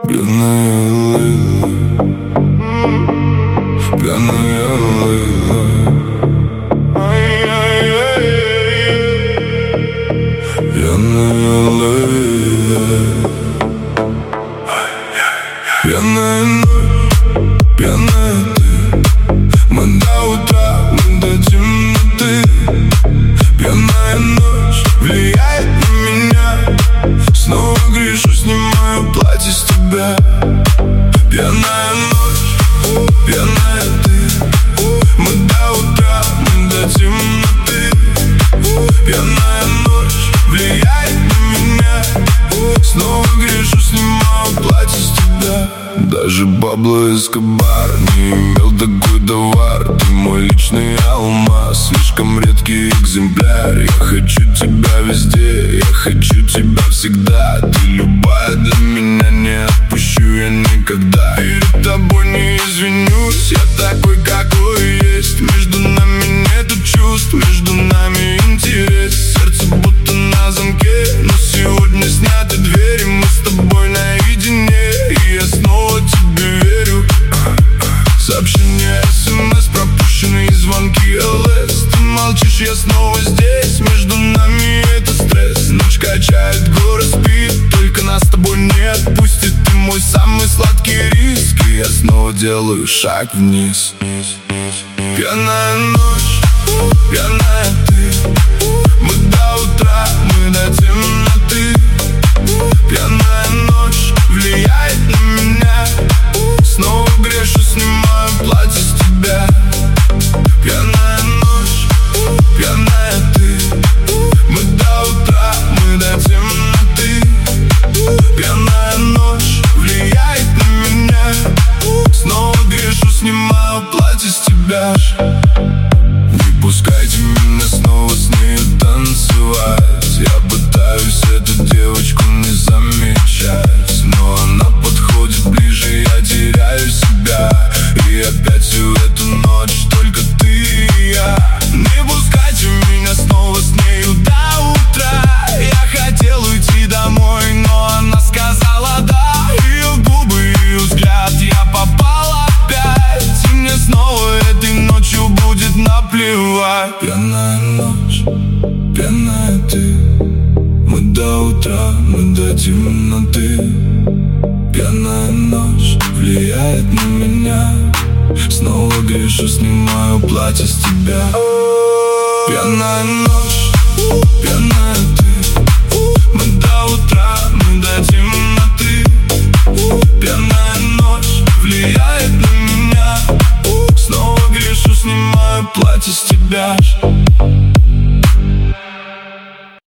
Пьяная Лейла, пьяная Лейла, пьяная Лейла. Пьяная ночь, пьяная ты. Мы до утра, мы до темноты. Пьяная ночь влияет на меня. Снова грешу, снимаю платье с тебя. Пьяная ночь, пьяная ты. Мы до утра, мы до темноты. Пьяная ночь влияет на меня. Снова грешу, снимаю платье с тебя. Даже Пабло Эскобар не имел такой товар. Ты мой личный алмаз, слишком редкий экземпляр. Я хочу тебя везде, я хочу тебя всегда. Ты любая для меня, не отпущу я никогда. Перед тобой не извинюсь, я такой, какой есть. Между нами нету чувств, между нами интерес. Сердце будто на замке, но сегодня сняты двери. Мы с тобой наедине, и я снова тебе верю. Сообщения, СМС, пропущенные звонки, ЛС. Ты молчишь, я снова здесь. Между нами это стресс. Ночь качает, город спит, только нас с тобой не отпустит. Ты мой самый сладкий риск, и я снова делаю шаг вниз. Пьяная ночь, пьяная ты. Мы до утра, мы до темноты. Пьяная ночь влияет на меня. Снова грешу, снимаю платье с тебя. Пьяная ночь, пьяная ты. Мы до утра, мы до темноты. Пьяная ночь влияет на меня. Снова грешу, снимаю платье с тебя. Не пускайте меня снова с нею танцевать. Я пытаюсь эту девочку не замечать, но она подходит ближе, я теряю себя. И опять всю эту ночь только ты и я. Не пускайте меня снова с нею до утра. Я хотел уйти домой, но она сказала да. Ее губы, ее взгляд, я попал опять. И мне снова этой ночью будет наплевать. Пьяная ночь, пьяная ты. Мы до утра, мы до темноты. Пьяная ночь влияет на меня. Снова грешу, снимаю платье с тебя. Пьяная ночь, пьяная ты. Мы до утра, мы до темноты. Пьяная ночь влияет на меня. Снова грешу, снимаю платье с тебя.